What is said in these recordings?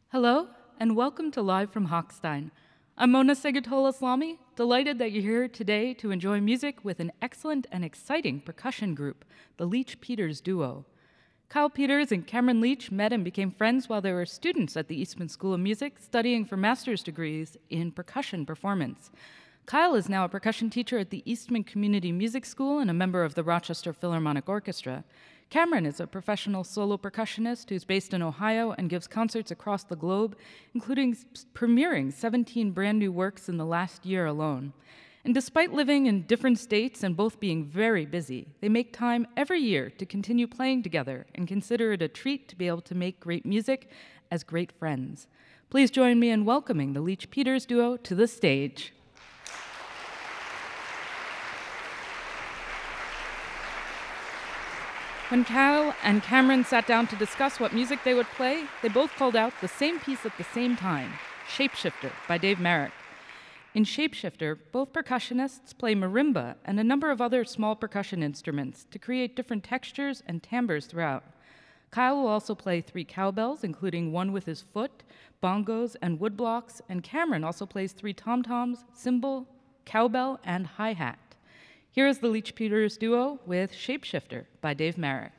Hello, and welcome to Live from Hochstein. I'm Mona Segatola-Islami, delighted that you're here today to enjoy music with an excellent and exciting percussion group, the Leach-Peters Duo. Kyle Peters and Cameron Leach met and became friends while they were students at the Eastman School of Music, studying for master's degrees in percussion performance. Kyle is now a percussion teacher at the Eastman Community Music School and a member of the Rochester Philharmonic Orchestra. Cameron is a professional solo percussionist who's based in Ohio and gives concerts across the globe, including premiering 17 brand new works in the last year alone. And despite living in different states and both being very busy, they make time every year to continue playing together and consider it a treat to be able to make great music as great friends. Please join me in welcoming the Leach-Peters Duo to the stage. When Kyle and Cameron sat down to discuss what music they would play, they both called out the same piece at the same time, Shapeshifter by Dave Merrick. In Shapeshifter, both percussionists play marimba and a number of other small percussion instruments to create different textures and timbres throughout. Kyle will also play 3 cowbells, including one with his foot, bongos, and woodblocks, and Cameron also plays 3 tom-toms, cymbal, cowbell, and hi-hat. Here is the Leach-Peters Duo with Shapeshifter by Dave Merrick.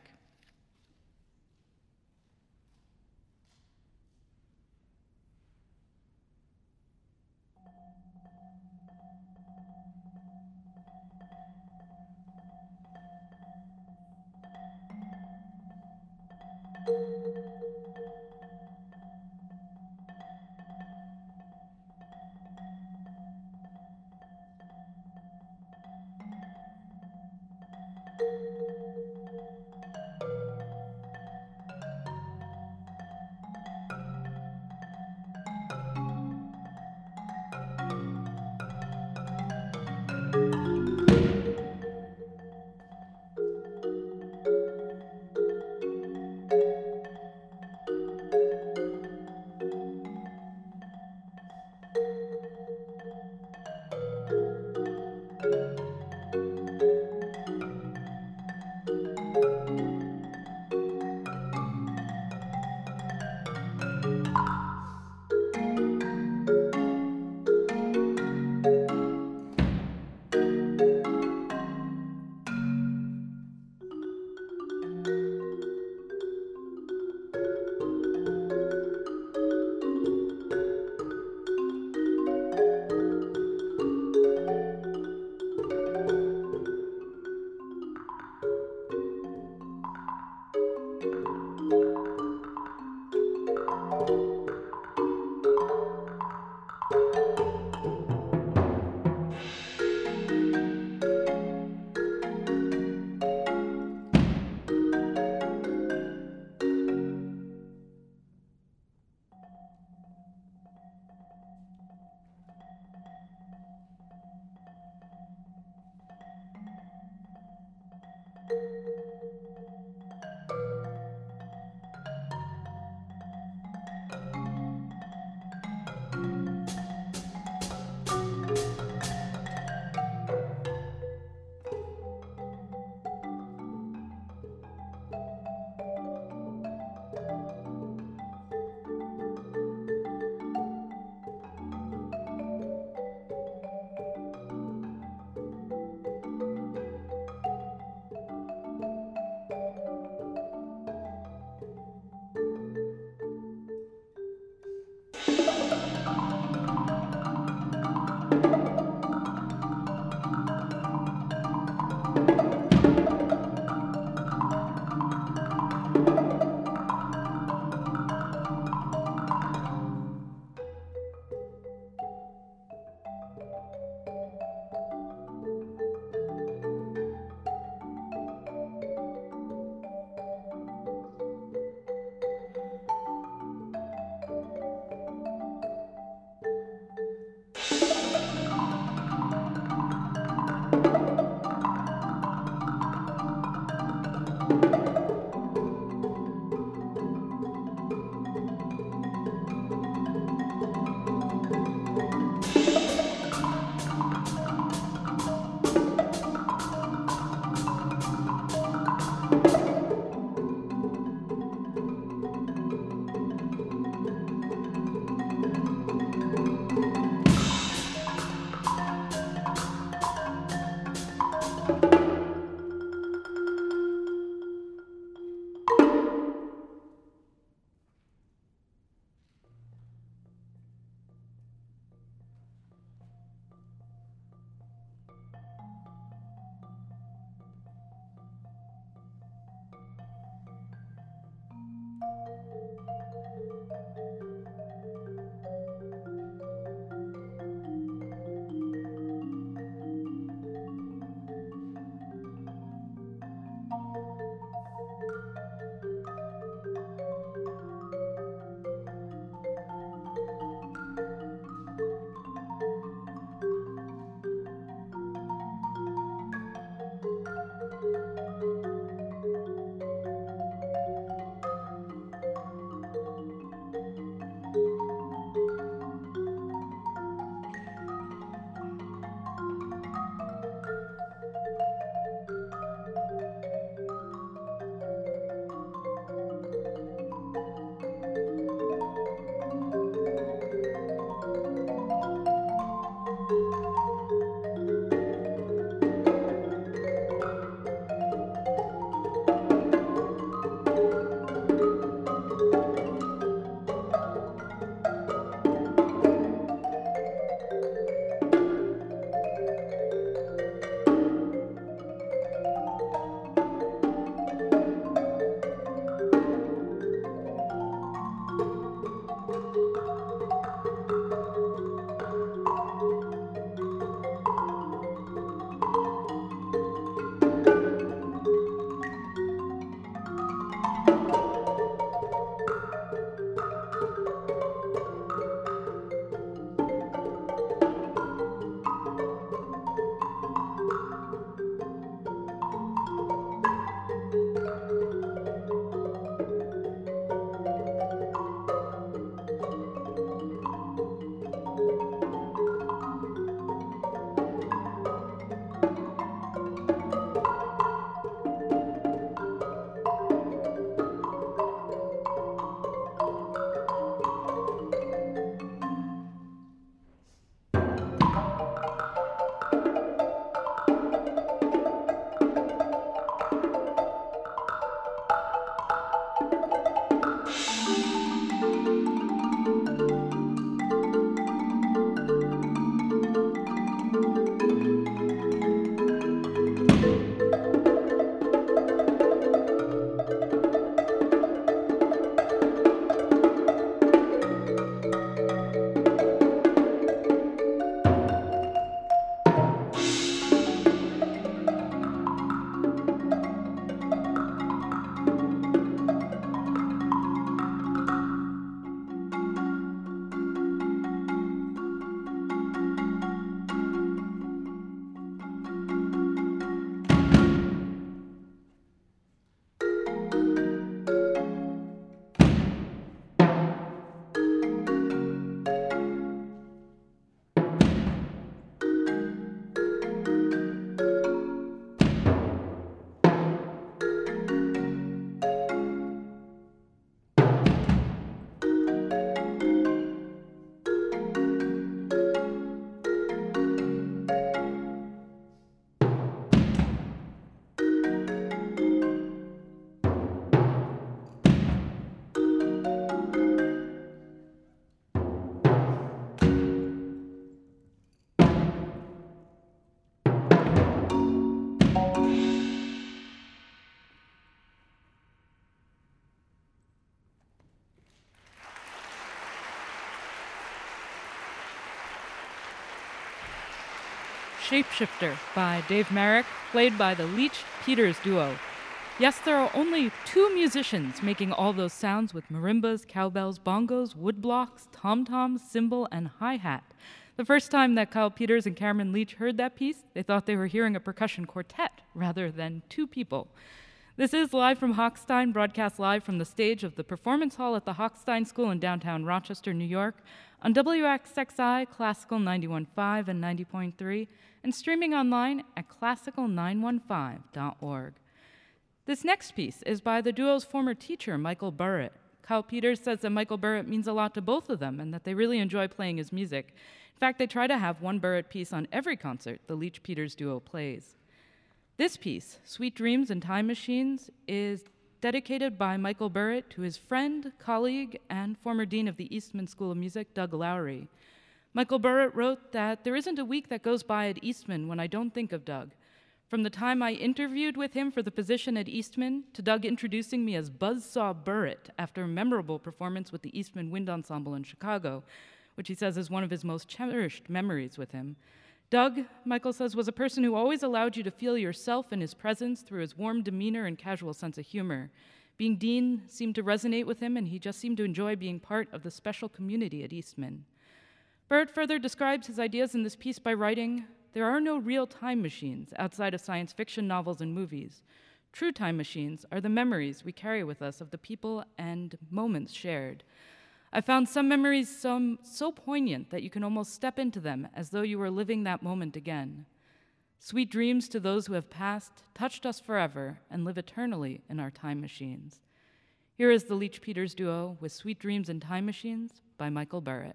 Shapeshifter by Dave Merrick, played by the Leach Peters duo. Yes, there are only two musicians making all those sounds with marimbas, cowbells, bongos, woodblocks, tom-toms, cymbal, and hi-hat. The first time that Kyle Peters and Cameron Leach heard that piece, they thought they were hearing a percussion quartet rather than two people. This is Live from Hochstein, broadcast live from the stage of the Performance Hall at the Hochstein School in downtown Rochester, New York, on WXXI Classical 91.5 and 90.3, and streaming online at classical915.org. This next piece is by the duo's former teacher, Michael Burritt. Kyle Peters says that Michael Burritt means a lot to both of them and that they really enjoy playing his music. In fact, they try to have one Burritt piece on every concert the Leach Peters duo plays. This piece, Sweet Dreams and Time Machines, is dedicated by Michael Burritt to his friend, colleague, and former dean of the Eastman School of Music, Doug Lowry. Michael Burritt wrote that there isn't a week that goes by at Eastman when I don't think of Doug. From the time I interviewed with him for the position at Eastman to Doug introducing me as Buzzsaw Burritt after a memorable performance with the Eastman Wind Ensemble in Chicago, which he says is one of his most cherished memories with him. Doug, Michael says, was a person who always allowed you to feel yourself in his presence through his warm demeanor and casual sense of humor. Being dean seemed to resonate with him, and he just seemed to enjoy being part of the special community at Eastman. Burritt further describes his ideas in this piece by writing, "There are no real time machines outside of science fiction novels and movies. True time machines are the memories we carry with us of the people and moments shared. I found some memories so poignant that you can almost step into them as though you were living that moment again. Sweet dreams to those who have passed, touched us forever, and live eternally in our time machines." Here is the Leach Peters duo with Sweet Dreams and Time Machines by Michael Burritt.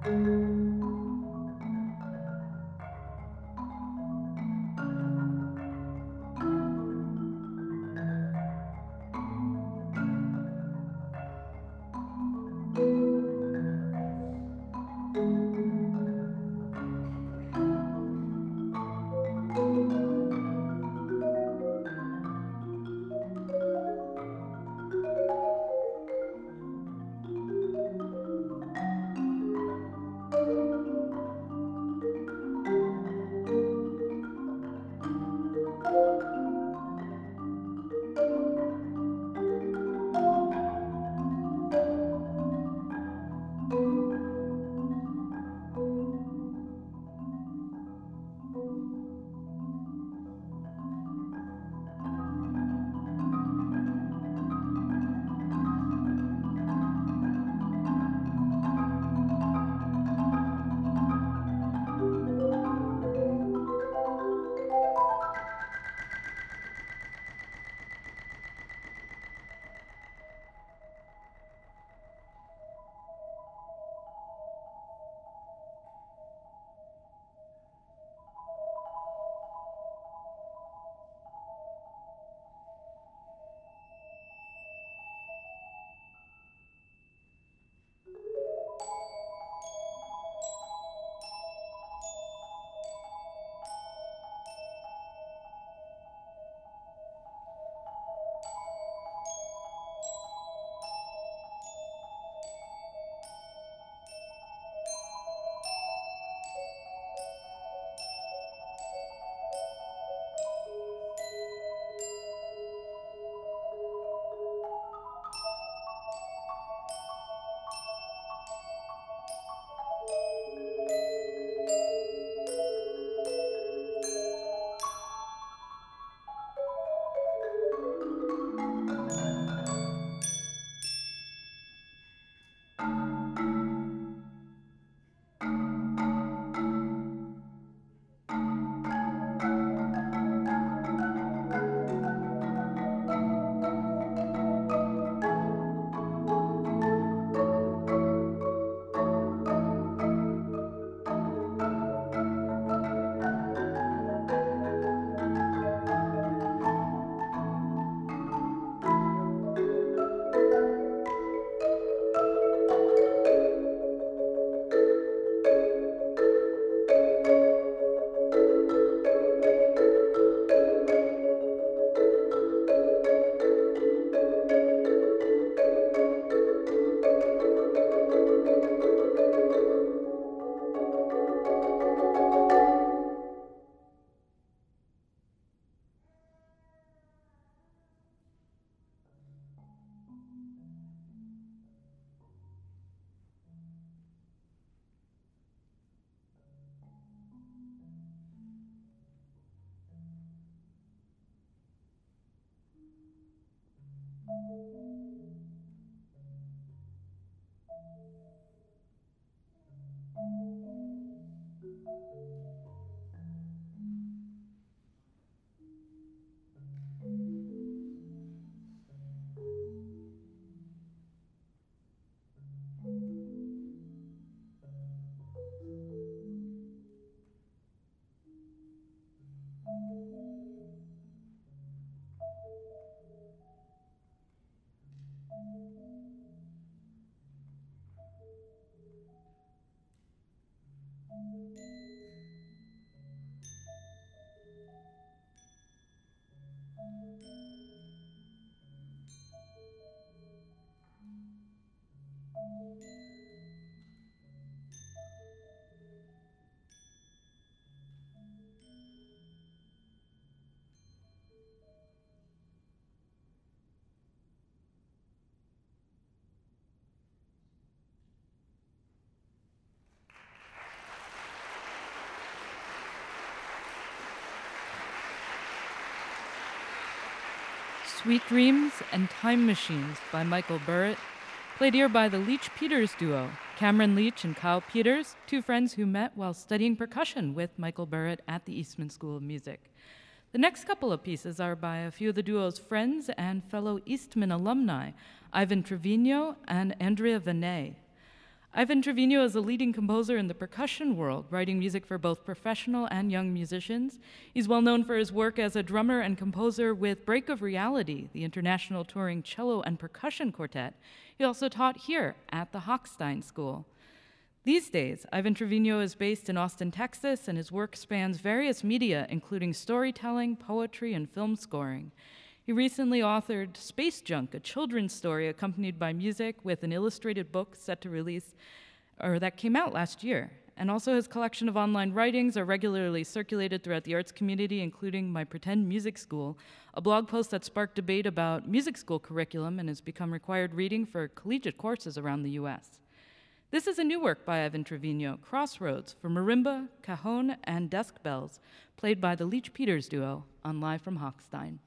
Sweet Dreams and Time Machines by Michael Burritt, played here by the Leach Peters duo, Cameron Leach and Kyle Peters, two friends who met while studying percussion with Michael Burritt at the Eastman School of Music. The next couple of pieces are by a few of the duo's friends and fellow Eastman alumni, Ivan Trevino and Andrea Venet. Ivan Trevino is a leading composer in the percussion world, writing music for both professional and young musicians. He's well known for his work as a drummer and composer with Break of Reality, the international touring cello and percussion quartet. He also taught here at the Hochstein School. These days, Ivan Trevino is based in Austin, Texas, and his work spans various media, including storytelling, poetry, and film scoring. He recently authored Space Junk, a children's story accompanied by music with an illustrated book set to release, or that came out last year. And also his collection of online writings are regularly circulated throughout the arts community, including My Pretend Music School, a blog post that sparked debate about music school curriculum and has become required reading for collegiate courses around the US. This is a new work by Ivan Trevino, Crossroads, for marimba, cajon, and desk bells, played by the Leach Peters Duo on Live from Hochstein.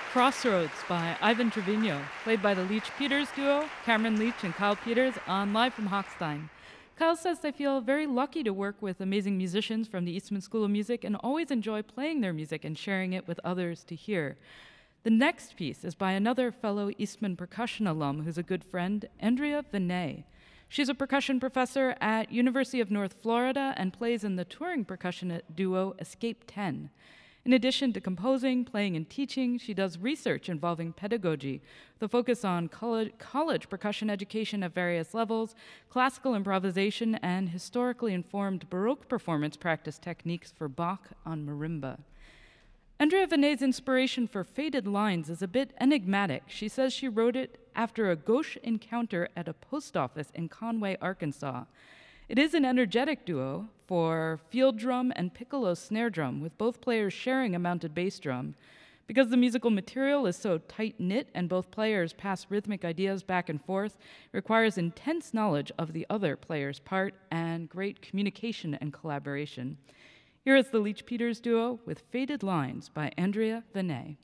Crossroads by Ivan Trevino, played by the Leach Peters duo, Cameron Leach and Kyle Peters, on Live from Hochstein. Kyle says they feel very lucky to work with amazing musicians from the Eastman School of Music and always enjoy playing their music and sharing it with others to hear. The next piece is by another fellow Eastman percussion alum who's a good friend, Andrea Vinay. She's a percussion professor at University of North Florida and plays in the touring percussion duo Escape 10. In addition to composing, playing, and teaching, she does research involving pedagogy, the focus on college percussion education at various levels, classical improvisation, and historically informed Baroque performance practice techniques for Bach on marimba. Andrea Vinay's inspiration for Faded Lines is a bit enigmatic. She says she wrote it after a gauche encounter at a post office in Conway, Arkansas. It is an energetic duo for field drum and piccolo snare drum, with both players sharing a mounted bass drum. Because the musical material is so tight-knit and both players pass rhythmic ideas back and forth, it requires intense knowledge of the other player's part and great communication and collaboration. Here is the Leach Peters duo with Faded Lines by Andrea Vinay.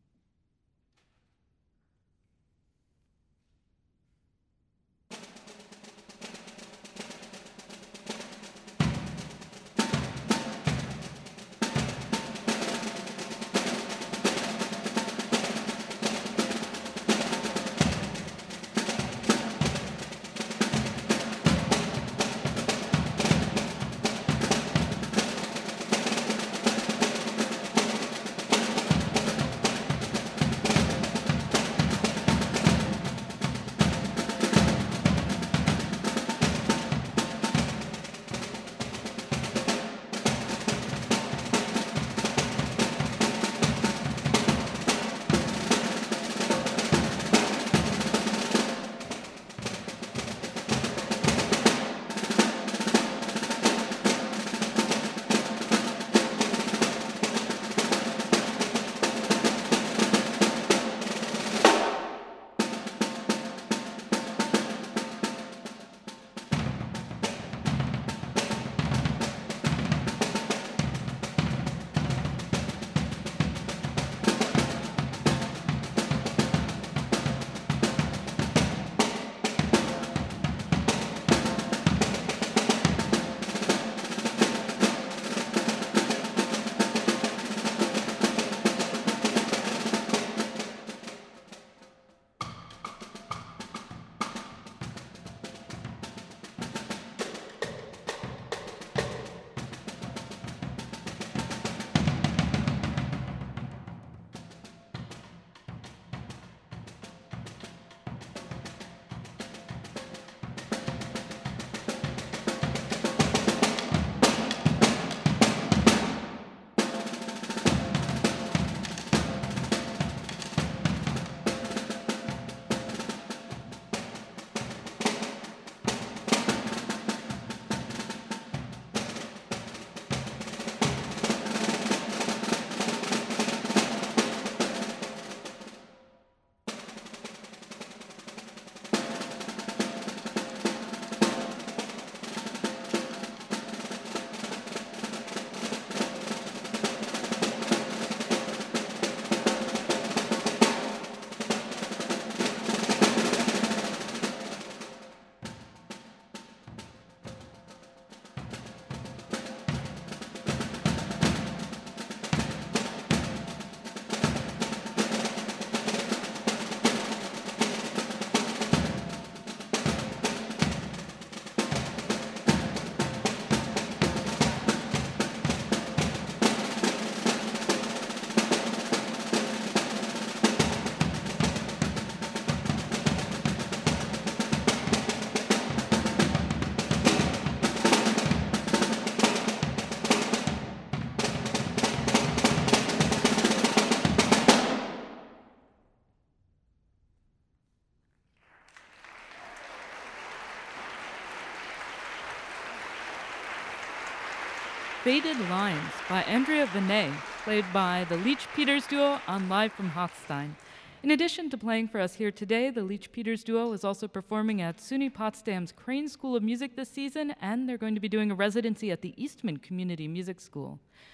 Faded Lines by Andrea Vinay, played by the Leach Peters duo on Live from Hochstein. In addition to playing for us here today, the Leach Peters duo is also performing at SUNY Potsdam's Crane School of Music this season, and they're going to be doing a residency at the Eastman Community Music School.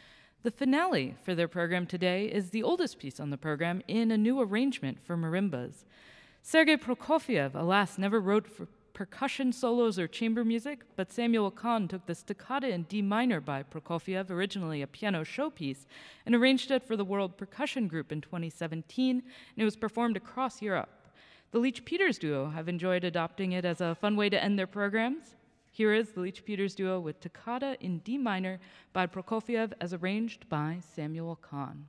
The finale for their program today is the oldest piece on the program in a new arrangement for marimbas. Sergei Prokofiev, alas, never wrote for percussion solos or chamber music, but Samuel Kahn took the Toccata in D minor by Prokofiev, originally a piano showpiece, and arranged it for the World Percussion Group in 2017, and it was performed across Europe. The Leach-Peters duo have enjoyed adopting it as a fun way to end their programs. Here is the Leach-Peters duo with Toccata in D minor by Prokofiev as arranged by Samuel Kahn.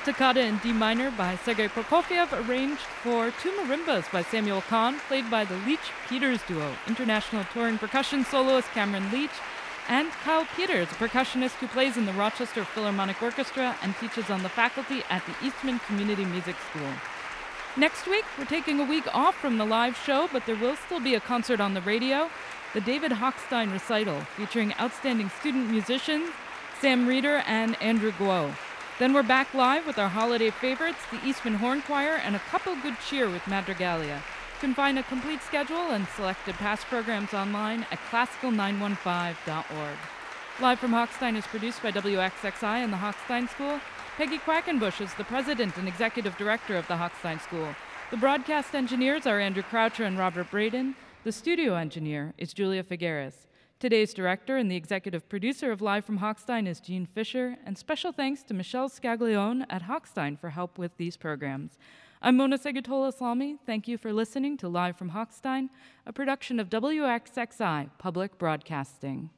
Toccata in D minor by Sergei Prokofiev, arranged for two marimbas by Samuel Kahn, played by the Leach-Peters duo, international touring percussion soloist Cameron Leach, and Kyle Peters, a percussionist who plays in the Rochester Philharmonic Orchestra and teaches on the faculty at the Eastman Community Music School. Next week, we're taking a week off from the live show, but there will still be a concert on the radio, the David Hochstein Recital, featuring outstanding student musicians, Sam Reeder and Andrew Guo. Then we're back live with our holiday favorites, the Eastman Horn Choir, and a couple good cheer with Madrigalia. You can find a complete schedule and selected past programs online at classical915.org. Live from Hochstein is produced by WXXI and the Hochstein School. Peggy Quackenbush is the president and executive director of the Hochstein School. The broadcast engineers are Andrew Croucher and Robert Braden. The studio engineer is Julia Figueres. Today's director and the executive producer of Live from Hochstein is Jean Fisher, and special thanks to Michelle Scaglione at Hochstein for help with these programs. I'm Mona Segatola-Salmi. Thank you for listening to Live from Hochstein, a production of WXXI Public Broadcasting.